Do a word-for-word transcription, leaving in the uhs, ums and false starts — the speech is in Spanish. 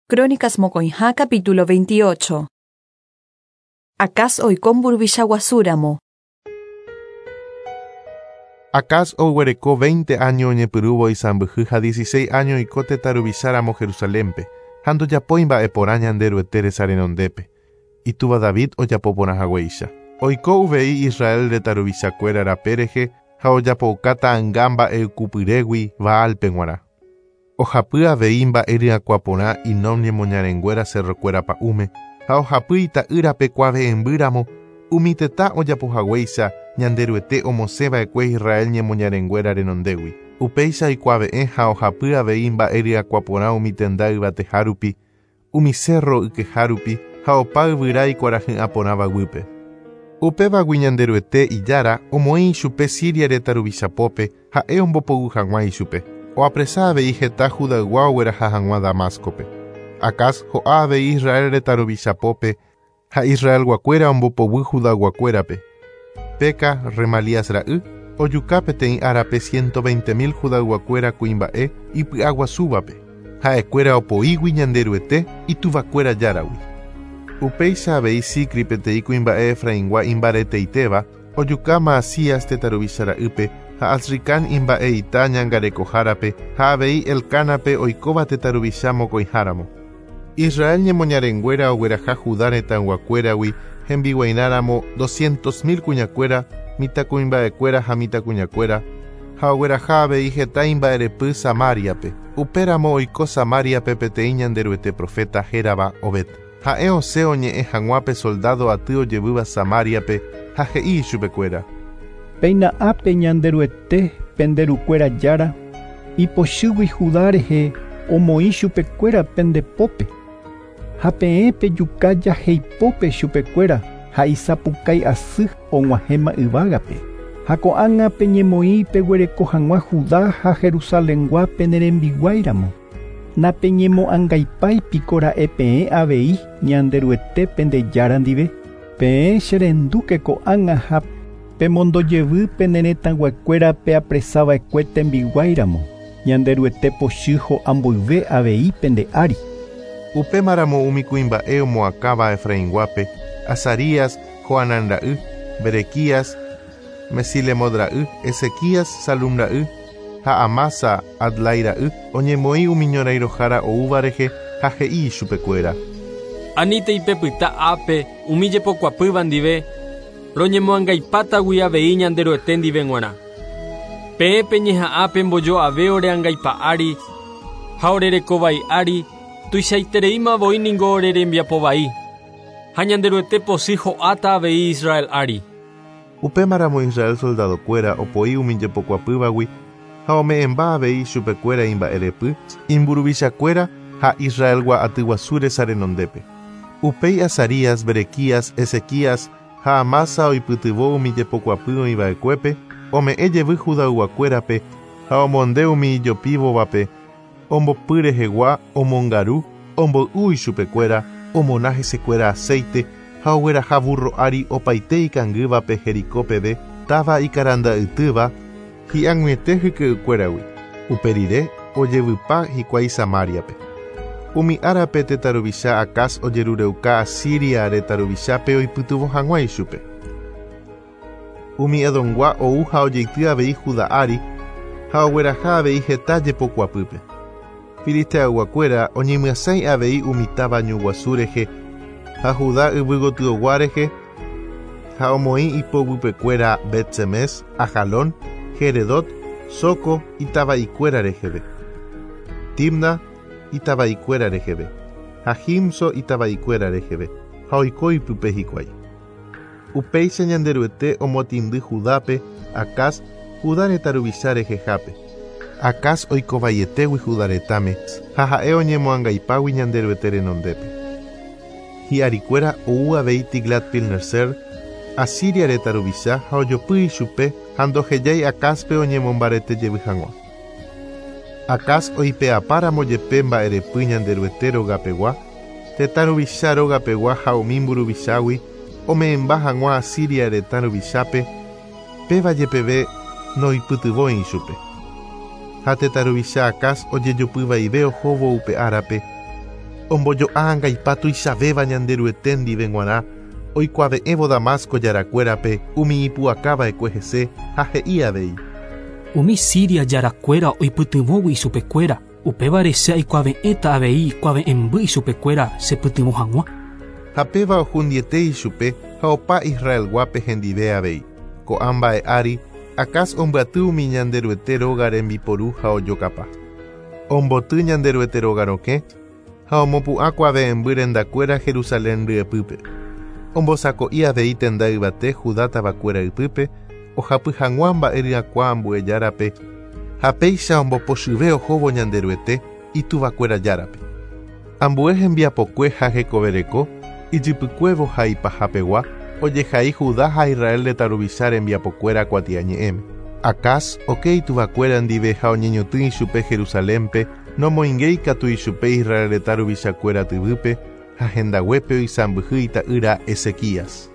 Crónicas Mocoinha, capítulo veintiocho. Acas oikon burvishaguasúramo. Acas ohuerecó veinte años ñepirubo y sambujuja dieciséis años y cote tarubizáramo Jerusalempe. Hando yapoimba eporaña anderu eteres arenondepe. Y tuva David o yapoponajagüeisha. Oiko uvei Israel de tarubizacuera rapereje, ha oyapoukata angamba el cupiregui va al penguara. Ojapua veimba eri acuapona y nomne moñarenguera se recuera pa ume. Ha ojapuita irape cuave en bíramo. Umiteta oyapojagueisa, ñanderuete omoseba ekue Israel ñe moñarenguera renondewi. Upeisa y cuave en ha ojapua veimba eri acuapona umitendaiba te harupi. Umicerro ike harupi, ha opau virai cuarajin aponaba guipe. Upeba guiñanderuete y yara, omoi chupe siria de tarubisapope, ha eombopogu hanguai chupe. O apresada veije tajuda guauera jajangua Damascope. Acas ho ave Israel de tarubisapope, ha Israel guacuera ombopobu juda guacuerape. Peca remalías raú, o yucape ten arape ciento veinte mil juda guacuera cuimbae y agua subape. Ha ecuera opoigui ñanderuete y tu vacuera yaraui. Upeisa vei sikripe te cuimbae efraingua imbarete iteba, o yucama asías te tarubisara upe. Ha asrikan imba e itañan gareko jarape, ha vei el canape oikoba te tarubishamo koiharamo. Israel ñemoñarenguera o gueraja judane tan guacuerawi, hembiguaináramo doscientos mil cuñacuera, mita cuimba de cuera ha mita cuñacuera, ha gueraja vei jetaimba erepu Samariape, uperamo oiko Samariape peteiñan deruete profeta Jeraba obet. Ha eo seoñe e hanguape soldado atio llevuba Samariape, ha jei chupecuera. Peina ape ñanderuete penderucuera yara, y poshugui judareje omoi chupecuera pendepope. Hapeepe yukaya heipope chupecuera, ha isapukai asy onguahema ivagape. Hakoanga peñemoi peguereko hangua Judá ha Jerusalengua penerembiguairamo. Na peñemo angaipai picora epee avei ñanderuete pendeyarandive. Pe xerenduke koanga ha pemondo llevy penereta guacuera pe apresaba ecuete en biguairamo. Ñanderuete poshijo ambuive avei pende ari. Upe maramo umicuimba eo moacaba Efraín guape, Azarías, Joanán raú, Berequías, Mesilemod raú, Ezequías, Salum raú, ha Amasa, Adlai raú, oñemoi umiñorairo jara o uvareje, ha jei chupecuera. Anite ipepyta ape, umille pokuapy bandive, roñemoangaipata gui avei ñanderuete ndiveguara. Pepe ñeha'ãpe mbojo ave ore angaipa ári, ha orerekovai ári, tuichaitereíma voi ningo orerembiapo vai. Ha ñanderuete posy ho'áta avei Israel ári. Upe maramo Israel soldado cuera opoi umille pokuapývagui, ha ome'ẽmba avei chupekuéra imba'erepy, imburuvichakuéra ha Israel gua'atyguasúre sarenondépe. Upei Azarías, Berequías, Ezequías, ha Amasa oipytyvõ umille pokuapy oĩva'ekuépe, ome'ẽ jevy Judá guakuérape, ha omonde umi ijopívovape, ombopy rehegua, omongaru, ombo'úi chupekuéra, omona hesekuéra aceite, ha ogueraha burro ári opaite ikangývape Jericó peve, táva ikaranda'ytýva, hi'ag̃uiete hyky'ykuéragui. Uperire ojevypa hikuái Samariape. Umi árape te tarubicha Acas ojerureuka Asiria re tarubichápe oipytyvõ hag̃uái chupe. Umi Edongua ou ha ojeity avei Judá ári, ha ogueraha avei heta jepokuapýpe. Filisteaguakuéra oñemyasãi avei umi tavañuguasúrehe, ha Judá yvygotyoguárehe, ha omoĩ ipoguipekuéra Bet-Semes, Ajalón, Geredot, Soco itavaikuéra reheve. Timna itavaikuéra reheve. Ha Jimso itavaikuéra reheve. Ha oiko ipype hikuái. Upéicha ñanderuete omotindy Judápe, Acas, Judá retaruvicha rehehápe. Acas oikovaietégui Judá retãme, ha ha'e oñemoangaipágui ñanderuete renondépe. Hi'arikuéra ou avei Tiglat-Pilneser, Asiria retaruvicha ha ojopýi chupe ha ndohejái Acaspe oñemombarete jevy hag̃ua. Acas oipe'apáramo jepe mba'erepy ñanderuete rógapegua, tetaruvicha rógapegua ha umi mburuvichágui ome'ẽmba hag̃ua Asiria retãruvichápe, péva jepeve noipytyvõi chupe. Ha tetaruvicha Acas ojejopyvaive ohóvo upe árape, ombojo'ãnga ipatu ichavéva ñanderuete ndive g̃uarã oikuaave'ẽvo Damasco jarakuérape umi ipu'akava'ekue hese ha he'i avei: Umi Siria jarakuéra oipytyvõgui isupekuéra, upévare che aikuaave'ẽta avei kuaave'ẽmby isupekuéra chepytyvõ hag̃ua. Ha péva ohundiete ichupe ha opa Israelguápe hendive avei. Ko'ã mba'e ári Acaz ombyaty umi ñanderuete róga rembiporu ha ojokapa. Omboty ñanderuete róga rokẽ ha omopu'ã kuaave'ẽmby rendakuéra Jerusalén ryepýpe. Ombosako'i avei tenda yvate Judá tavakuéra ypýpe, ohapy hag̃ua mba'e ryakuã ambuejárape ha péicha ombopochyve ohóvo ñanderuete ituvakuéra járape. Ambue hembiapokue ha hekovereko ijypykuévo ha ipahapegua ojehai Judá ha Israel retaruvicha rembiapokuéra kuatia ñe'ẽme. Acaz oke ituvakuéra ndive ha oñeñotỹ ichupe Jerusalénpe nomoinge ikatu ichupe Israel retaruvichakuéra tyvýpe ha hendaguépe oisãmbyhy ita'ýra Ezequías.